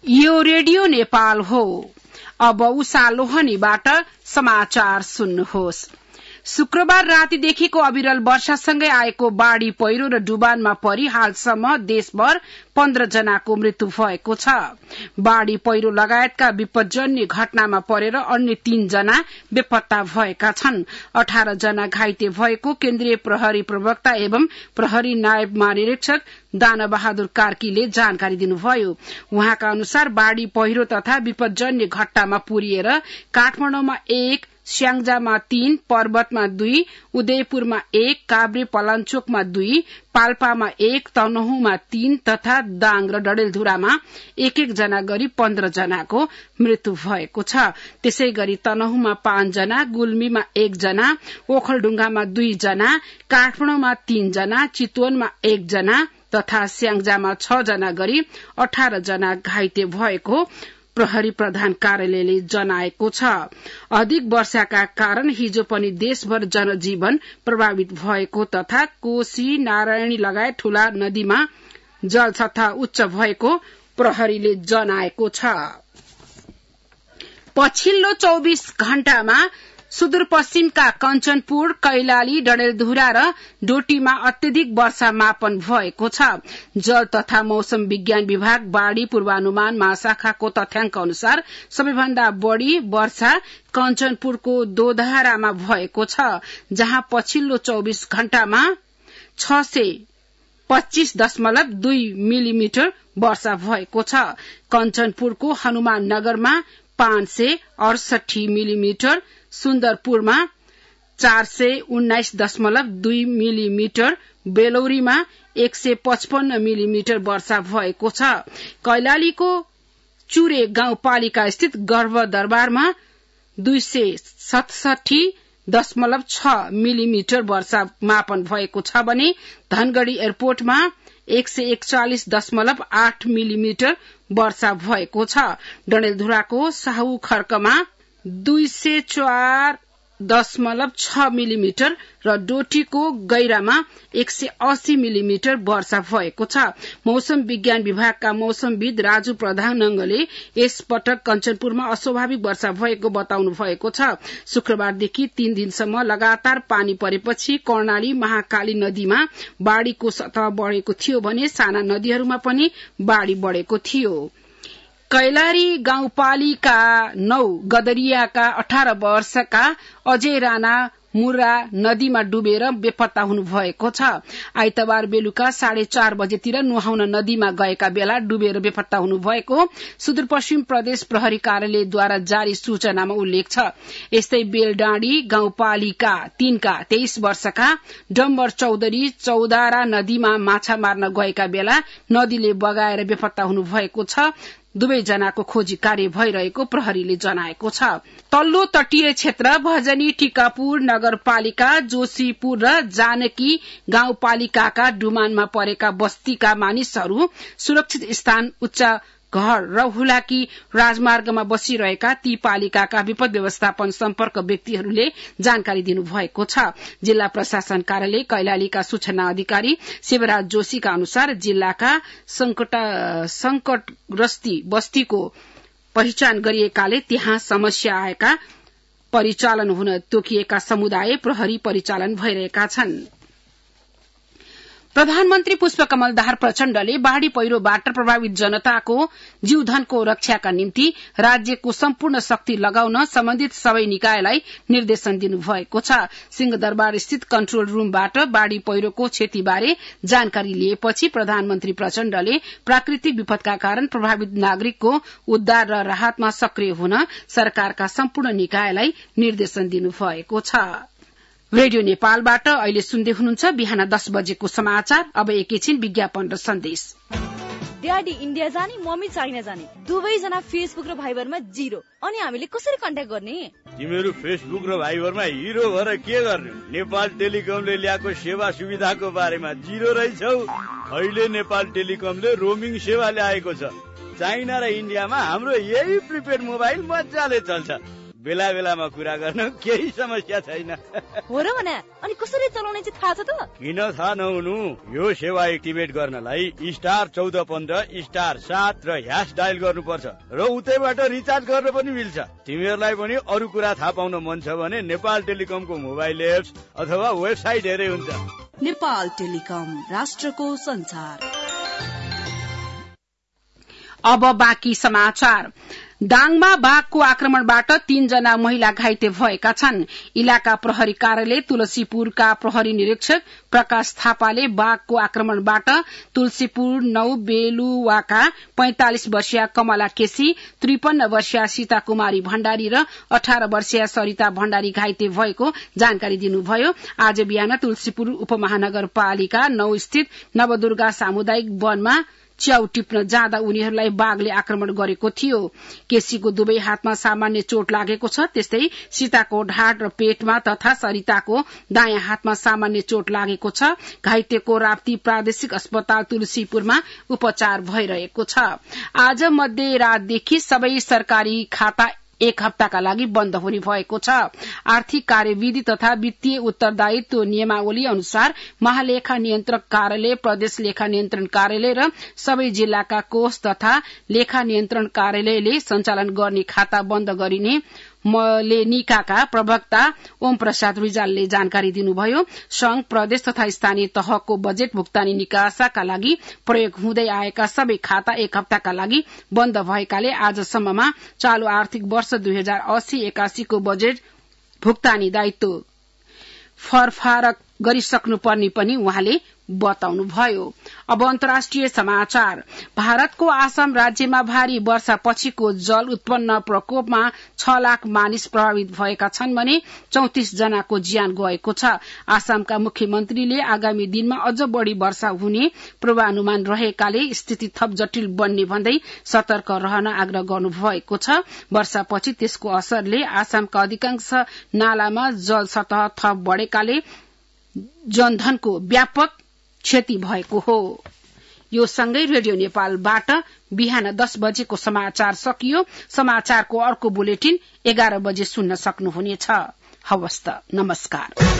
यो रेडियो नेपाल हो। अब उषा लोहनीबाट समाचार सुन्नुहोस्। शुक्रबार रातिदेखिको अविरल वर्षासँगै आएको बाढ़ी पहिरो र डुबानमा परि हालसम्म देशभर 15 जनाको मृत्यु भएको छ। बाढ़ी पहिरो लगायतका विपदजन्य घटनामा परेर अन्य 3 जना बेपत्ता भएका छन्। 18 जना घाइते भएको केन्द्रीय प्रहरी प्रवक्ता एवं प्रहरी नायब महानिरीक्षक दानबहादुर कार्कीले जानकारी दिनुभयो। उहाँका अनुसार बाढ़ी पहिरो तथा विपदजन्य घटनामा पुरिएर काठमाडौँमा 1, स्याङ्जामा 3, पर्वतमा 2, उदयपुरमा 1, काभ्रे पलाञ्चोकमा 2, पाल्पामा 1, तनहुँमा 3 तथा दाङ र डडेलधुरामा 1-1 जना गरी 15 जनाको मृत्यु भएको छ। त्यसै गरी तनहुँमा 5 जना, गुल्मीमा 1 जना, ओखलढुङ्गामा 2 जना, काठमाडौँमा 3 जना, चितवनमा 1 जना तथा स्याङ्जामा 6 जना गरी 18 जना घाइते भएको प्रहरी प्रधान कार्यालयले जनाएको छ। अधिक वर्षाका कारण हिजो पनि देशभर जनजीवन प्रभावित भएको तथा कोशी, नारायणी लगायत ठूला नदीमा जलसतह उच्च भएको प्रहरीले जनाएको छ। पछिल्लो 24 घण्टामा सुदूरपश्चिमका कञ्चनपुर, कैलाली, डडेलधुरा र डोटीमा अत्यधिक वर्षा मापन भएको छ। जल तथा मौसम विज्ञान विभाग बाढ़ी पूर्वानुमान महाशाखाको तथ्याङ्क अनुसार सबैभन्दा बढ़ी वर्षा कञ्चनपुरको दोधारामा भएको छ, जहाँ पछिल्लो 24 घण्टामा 625.2 मिलिमिटर वर्षा भएको छ। कञ्चनपुरको हनुमान नगरमा 568 मिलिमिटर, सुन्दरपुरमा 419.2 मिलिमिटर, बेलौरीमा 155 मिलिमिटर वर्षा भएको छ। कैलालीको चुरे गाउँपालिका स्थित गर्भदरबारमा 267.6 मिलिमिटर वर्षा मापन भएको छ भने धनगढ़ी एयरपोर्टमा 141.8 मिलिमिटर वर्षा भएको छ। डडेलधुराको साहु खर्कमा 204.6 मिलिमिटर र डोटीको गैरामा 180 मिलिमिटर वर्षा भएको छ। मौसम विज्ञान विभागका मौसमविद राजु प्रधानले यस पटक कञ्चनपुरमा अस्वाभाविक वर्षा भएको बताउनु भएको छ। शुक्रबारदेखि 3 दिनसम्म लगातार पानी परेपछि कर्णाली, महाकाली नदीमा बाढ़ीको सतह बढ़ेको थियो भने साना नदीहरूमा पनि बाढ़ी बढ़ेको थियो। कैलाली गाउँपालिका 9 गदरियाका 18 वर्षका अजय राणा मुरा नदीमा डुबेर बेपत्ता हुनु भएको छ। आइतबार बेलुका 4:30 बजेतिर नुहाउन नदीमा गएका बेला डुबेर बेपत्ता हुनु भएको सुदूरपश्चिम प्रदेश प्रहरी कार्यालयद्वारा जारी सूचनामा उल्लेख छ। यस्तै बेलडाँडी गाउँपालिका 3 का 23 वर्षका डम्बर चौधरी चौदारा नदीमा माछा मार्न गएका बेला नदीले बगाएर बेपत्ता हुनु भएको छ। दुवै जनाको खोजी कार्य भइरहेको प्रहरीले जनाएको छ। तल्लो तटीय क्षेत्र भजनी, टिकापुर नगरपालिका, जोशीपुर र जानकी गाउँपालिकाका डुमानमा परेका बस्तीका मानिसहरू सुरक्षित स्थान, उच्च घर र हुलाकी राजमार्गमा बसिरहेका ती पालिकाका विपद व्यवस्थापन सम्पर्क व्यक्तिहरूले जानकारी दिनुभएको छ। जिल्ला प्रशासन कार्यालय कैलालीका सूचना अधिकारी शिवराज जोशीका अनुसार जिल्लाका संकटग्रस्ती बस्तीको पहिचान गरिएकाले त्यहाँ समस्या आएका परिचालन हुन तोकिएका समुदाय प्रहरी परिचालन भइरहेका छन्। प्रधानमन्त्री पुष्पकमल दाहाल प्रचण्डले बाढ़ी पहिरोबाट प्रभावित जनताको जीवधनको रक्षाका निम्ति राज्यको सम्पूर्ण शक्ति लगाउन सम्बन्धित सबै निकायलाई निर्देशन दिनुभएको छ। सिंहदरबार स्थित कन्ट्रोल रूमबाट बाढ़ी पहिरोको क्षतिबारे जानकारी लिएपछि प्रधानमन्त्री प्रचण्डले प्राकृतिक विपदका कारण प्रभावित नागरिकको उद्धार र राहतमा सक्रिय हुन सरकारका सम्पूर्ण निकायलाई निर्देशन दिनुभएको छ। रेडियो नेपालबाट अहिले सुन्दै हुनुहुन्छ बिहान 10 बजेको समाचार। अब एकैछिन विज्ञापन र सन्देश। ड्याडी इन्डिया जाने, मम्मी चाइना जाने, दुवै जना फेसबुक र भाइबरमा 0। अनि हामीले कसरी कन्ट्याक्ट गर्ने? तिमीहरू फेसबुक र भाइबरमा हिरो भएर के गर्ने? नेपाल टेलिकमले ल्याएको सेवा सुविधाको बारेमा 0 रहेछौ। अहिले नेपाल टेलिकमले रोमिङ सेवा ल्याएको छ। चाइना र इन्डियामा हाम्रो यही प्रिपेड मोबाइल मजाले चल्छ। बेला बेलामा कुरा गर्न केही समस्या छैन। हो र भने अनि कसरी चलाउने चाहिँ थाहा छ त? किन थाहा नहुनु? यो सेवा एक्टिभेट गर्नलाई *1415*7 र # डायल गर्नुपर्छ र उतैबाट रिचार्ज गर्न पनि मिल्छ। तिमीहरूलाई पनि अरू कुरा थाहा पाउन मन छ भने नेपाल टेलिकमको मोबाइल एप्स अथवा वेबसाइट हेरे हुन्छ। नेपाल टेलिकम, राष्ट्रको संचार। अब बाँकी समाचार। दाङमा बाघको आक्रमणबाट 3 जना महिला घाइते भएका छन्। इलाका प्रहरी कार्यालय तुलसीपुरका प्रहरी निरीक्षक प्रकाश थापाले बाघको आक्रमणबाट तुलसीपुर 9 बेलुवाका 45 वर्षीय कमला केसी, 53 वर्षीय सीता कुमारी भण्डारी र 18 वर्षीय सरिता भण्डारी घाइते भएको जानकारी दिनुभयो। आज बिहान तुलसीपुर उपमहानगरपालिका 9 स्थित नवदुर्गा सामुदायिक वनमा च्याउ टिप्न जाँदा उनीहरूलाई बाघले आक्रमण गरेको थियो। केसीको दुवै हातमा सामान्य चोट लागेको छ। त्यस्तै सीताको ढाड र पेटमा तथा सरिताको दायाँ हातमा सामान्य चोट लागेको छ। घाइतेको राप्ती प्रादेशिक अस्पताल तुलसीपुरमा उपचार भइरहेको छ। आज मध्यरातदेखि सबै सरकारी खाता 1 हप्ताका लागि बन्द हुने भएको छ। आर्थिक कार्यविधि तथा वित्तीय उत्तरदायित्व नियमावली अनुसार महालेखा नियन्त्रक कार्यालय, प्रदेश लेखा नियन्त्रण कार्यालय र सबै जिल्लाका कोष तथा लेखा नियन्त्रण कार्यालयले सञ्चालन गर्ने खाता बन्द गरिने मलेनिकाका प्रवक्ता ओम प्रसाद रिजालले जानकारी दिनुभयो। संघ, प्रदेश तथा स्थानीय तहको बजेट भुक्तानी निकासाका लागि प्रयोग हुँदै आएका सबै खाता 1 हप्ताका लागि बन्द भएकाले आजसम्ममा चालू आर्थिक वर्ष 2080-81 को बजेट भुक्तानी दायित्व फरफारक गरिसक्नुपर्ने पनि उहाँले बताउनुभयो। अब अन्तर्राष्ट्रिय समाचार। भारतको आसाम राज्यमा भारी वर्षापछिको जल उत्पन्न प्रकोपमा 6 लाख मानिस प्रभावित भएका छन् भने 34 जनाको ज्यान गएको छ। आसामका मुख्यमन्त्रीले आगामी दिनमा अझ बढ़ी वर्षा हुने पूर्वानुमान रहेकाले स्थिति थप जटिल बन्ने भन्दै सतर्क रहन आग्रह गर्नुभएको छ। वर्षापछि त्यसको असरले आसामका अधिकांश नालामा जल सतह थप बढ़ेकाले जनधनको व्यापक क्षति भएको हो। यो सँगै रेडियो नेपालबाट बिहान 10 बजेको समाचार सकियो। समाचारको अर्को बुलेटिन 11 बजे सुन्न सक्नुहुनेछ। हवस् त, नमस्कार।